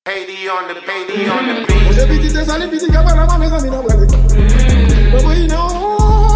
Haiti on the beat. The beat is a beat, but we know.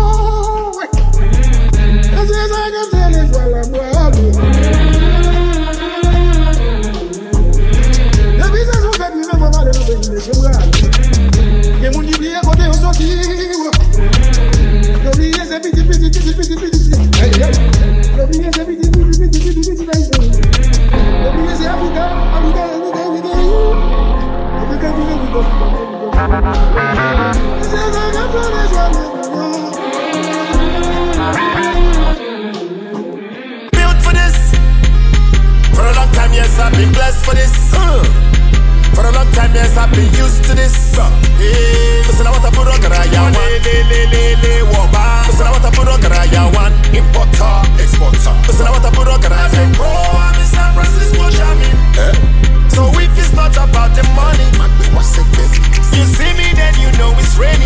I've been blessed for this. For a long time, yes, I've been used to this. Listen, I want to put on Garaya one. Listen, I want to put on Garaya one. Importer, exporter. Listen, I want to put on Garaya one. Oh, I'm in San Francisco, jamming. So if it's not about the money, you see me, then you know it's raining.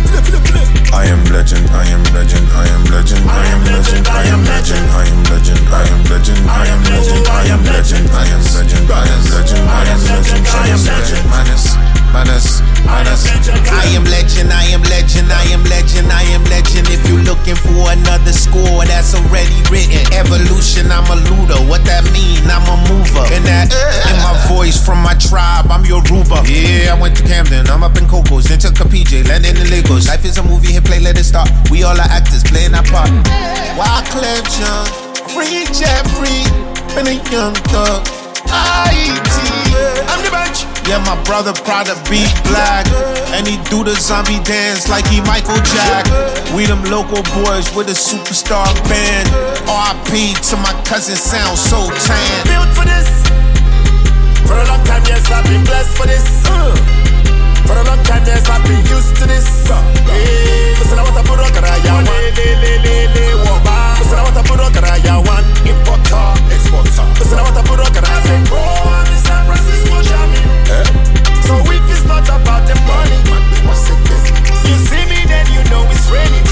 I am legend, I am legend, I am legend, I am legend, I am legend, I am legend, I am legend, I am legend, I am legend, I am legend, I am legend, I am legend, I am legend, minus. I am legend, I am legend, I am legend, I am legend. If you're looking for another score, that's already written. Evolution, I'm a looter. What that mean? I'm a mover. And that in my voice from my tribe, I'm your Yoruba. Yeah, I went to Camden, I'm up in Cocos, then took a PJ, landed in Lagos. Life is a movie, hit play, let it start. We all are actors, playing our part. Wyclef Jean, Free Jeffrey, been a young thug. IT, I'm the bench. Yeah, my brother proud to be black. And he do the zombie dance like he Michael Jack. We them local boys with a superstar band. RIP to my cousin, sound so tan. Built for this. For a long time, yes, I've been blessed for this. For a long time, yes, I've been used to this. Listen, I want to put on Garaya one. Listen, I want to put on Garaya one. Importer, exporter. Listen, I want to put on Garaya one. Oh, I'm in San Francisco, jamming. So if it's not about the money, you see me, then you know it's raining.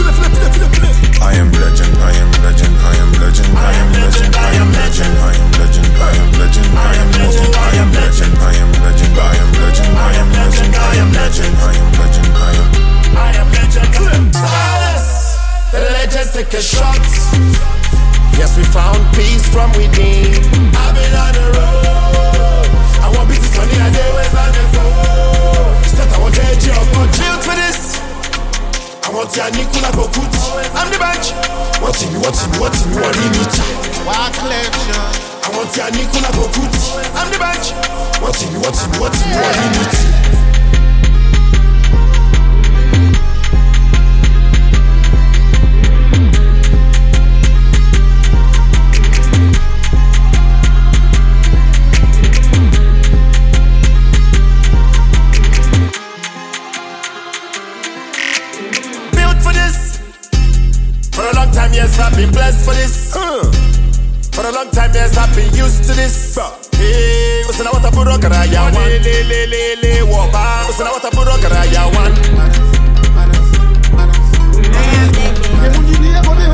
I am legend, I am legend, I am legend, I am legend, I am legend, I am legend, I am legend, I am legend, I am legend, I am legend, I am legend, I am legend, I am legend, I am legend, I am legend. The legends take a shot. Yes, we found peace from within. I've been on the road. I want business money, I day where's on the phone. Start, I want to edge your good. Built for this. I want your Nicola Bokut. I'm the bench. What in me, what in it? Wyclef Jean, I want your Nicola Bokut. I'm the bench. What in me, what in it? Yes, I've been blessed for this. For a long time, yes, I've been used to this. Hey, listen, I want to put on Garaya one. Listen, I want to put on Garaya one.